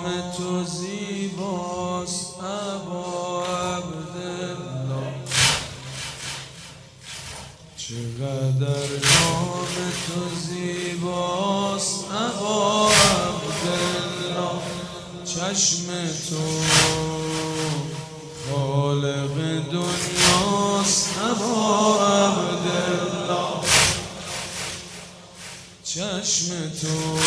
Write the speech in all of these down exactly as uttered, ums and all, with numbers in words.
تو زیباست ابا عبدالله، چقدر نام تو زیباست ابا عبدالله. چشم تو خالق دنیاست ابا عبدالله، چشم تو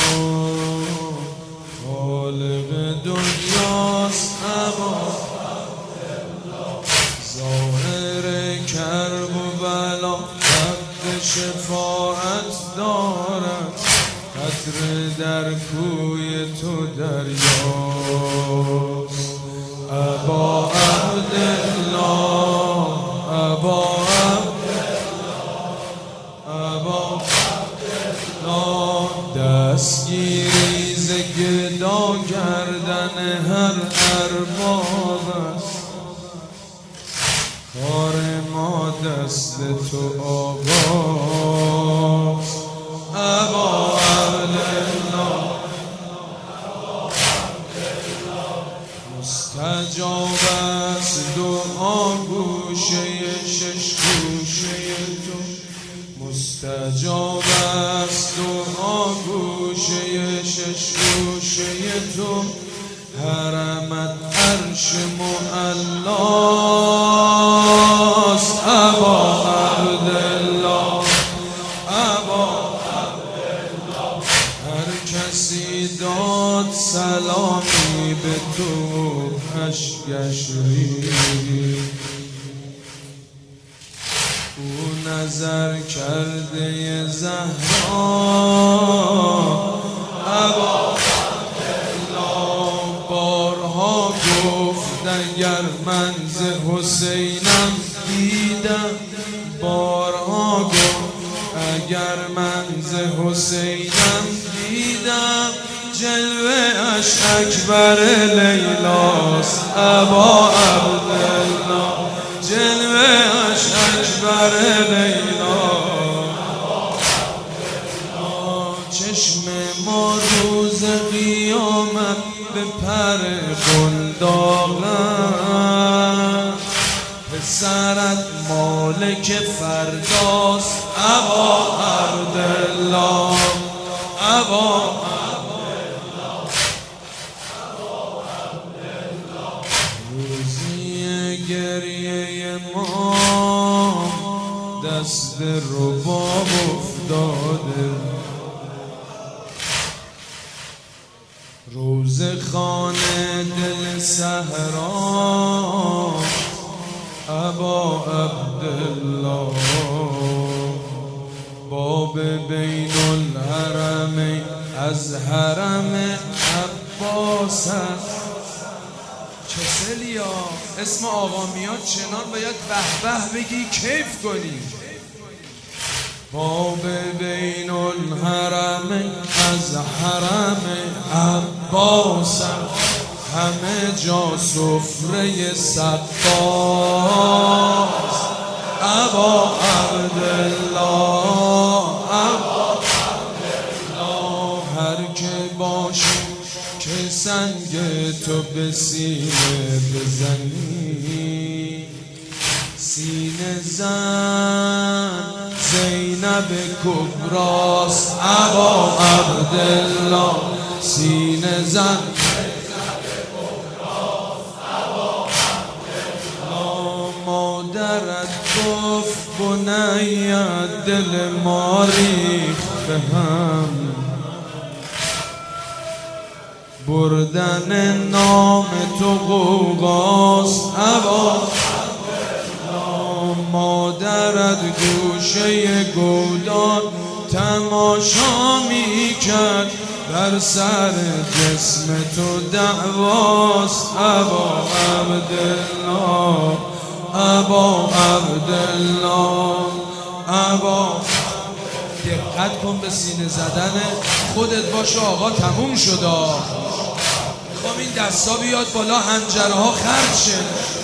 خالق دنیاست ابا عبدالله. ظاهر کرب و بلا قد شفاعت دارد، قطره در کوی تو دریاست ابا عبدالله، ابا عبدالله، ابا عبدالله. دستگیری ز گدا کردن هر ارباب است، کار ما دست تو آقاست ابا عبدالله. مستجاب است دعا گوشه شش گوشه تو، مستجاب است دعا گوشه شش گوشه تو. حرمت عرش معلاست ابا عبدالله، ابا عبدالله. هر کسی داد سلامی به تو اشکش ریخت، او نظر کرده زهرا ابا عبدالله. بارها گفت اگر من ز حسینم دیدم، بارها گفت اگر من ز حسینم دیدم. جلوه اش اکبر لیلاست ابا عبدالله، جلوه اش اکبر لیلا. چشم ما روز قیامت به پر بلداغن، پسرت مالک فرداست ابا عبدالله، ابا عبدالله. روزی گریه ما دست رباب افتاده، روز خانه دل صحرا ابا عبدالله. باب بین الحرمین از حرم عباس است. کسلیا اسم آقا میاد چنان باید به به بگی کیف کنی. باب بین الحرمین از حرم عباس، همه جا سفره سقاست ابا عبدالله، ابا عبدالله. هر که باشی که سنگ تو به سینه بزنی، سینه زن زینب کبراست ابا عبدالله، سینه زن مادرت گفت بنیت دل ما ریخت به هم، بردن نام تو غوغاست ابا عبدالله. مادرت گوشه گودان تماشا می کرد، بر سر جسم تو دعواست ابا عبدالله، ابا عبدالله، ابا. دقت کن به سینه زدن خودت باشه آقا، تموم شد. میخوام این دستا بیاد بالا، حنجره ها خرد شه.